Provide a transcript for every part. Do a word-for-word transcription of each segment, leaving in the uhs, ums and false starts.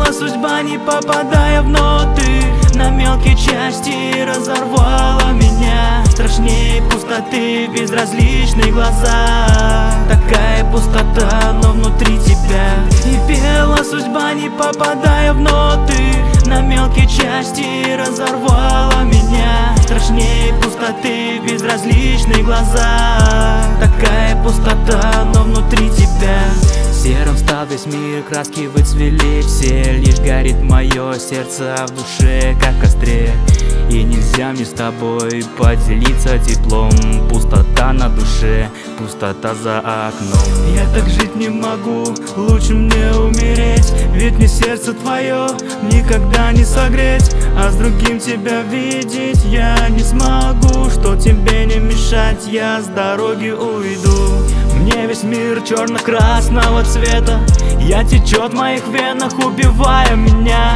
пела судьба, не попадая в ноты, на мелкие части разорвала меня. Страшнее пустоты, безразличные глаза. Такая пустота, но внутри тебя. И пела судьба, не попадая в ноты, на мелкие части разорвала меня. Страшнее пустоты, безразличные глаза. Такая пустота, но внутри тебя. Серым стал весь мир, краски выцвели все, лишь горит мое сердце, а в душе как в костре. И нельзя мне с тобой поделиться теплом. Пустота на душе, пустота за окном. Я так жить не могу, лучше мне умереть. Ведь мне сердце твое никогда не согреть, а с другим тебя видеть я не смогу. Что тебе не мешать, я с дороги уйду. Мне весь мир черно-красного цвета, я течет в моих венах, убивая меня.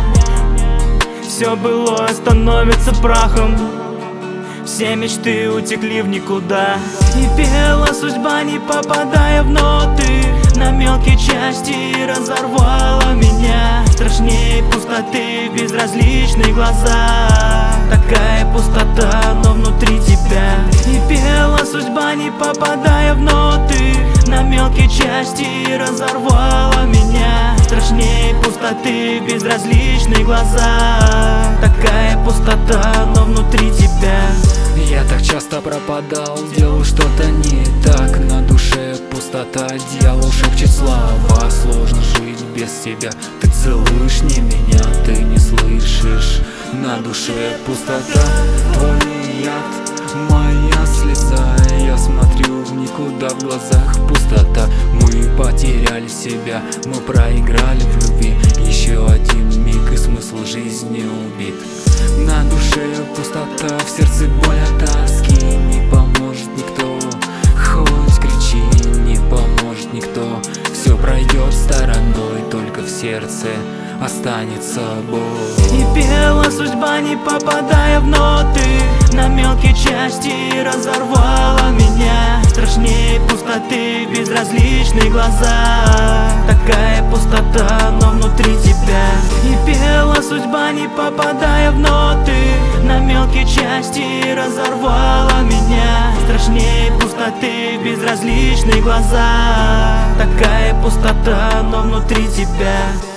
Все былое становится прахом, все мечты утекли в никуда. И пела судьба, не попадая в ноты, на мелкие части разорвала меня. Страшнее пустоты, безразличные глаза. Такая пустота, но внутри тебя. И пела судьба, не попадая в ноты, на мелкие части разорвала меня. Страшнее пустоты, безразличные глаза. Такая пустота, но внутри тебя. Я так часто пропадал, делал что-то не так. На душе пустота, дьявол шепчет слова. Сложно жить без тебя, ты целуешь не меня, ты не слышишь. На душе пустота, твой яд, моя слеза. Я смотрю в никуда, в глазах пустота. Мы потеряли себя, мы проиграли в любви. Еще один миг и смысл жизни убит. На душе пустота, в сердце боль от тоски. Не поможет никто, хоть кричи, не поможет никто. Все пройдет стороной, только в сердце останется боль. И пела судьба, не попадая в ноты, на мелкие части разорвала меня. Страшнее пустоты, безразличные глаза. Такая пустота, но внутри тебя. И пела судьба, не попадая в ноты, на мелкие части разорвала меня. Страшнее пустоты, безразличные глаза. Такая пустота, но внутри тебя.